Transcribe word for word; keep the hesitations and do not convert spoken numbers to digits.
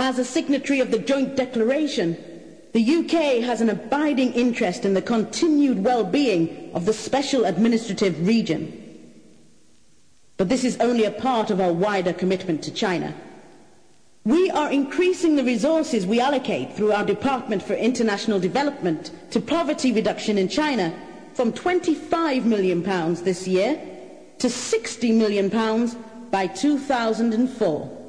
As a signatory of the joint declaration, the U K has an abiding interest in the continued well-being of the special administrative region. But this is only a part of our wider commitment to China. We are increasing the resources we allocate through our Department for International Development to poverty reduction in China from twenty-five million pounds this year to sixty million pounds by two thousand four.